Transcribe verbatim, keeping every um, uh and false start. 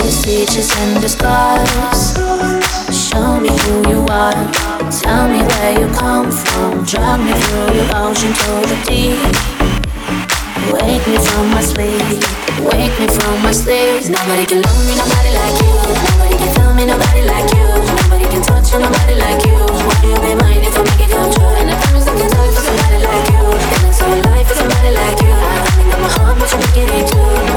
Speeches and the scars. Show me who you are. Tell me where you come from. Drag me through your ocean to the deep. Wake me from my sleep. Wake me from my sleep. Nobody can love me, nobody like you. Nobody can feel me, nobody like you. Nobody can touch you, nobody like you. Would you be mine if I make it come true? And I promise I can talk for somebody like you. Feeling so alive for somebody like you. I think I'm a heart, but you make it into.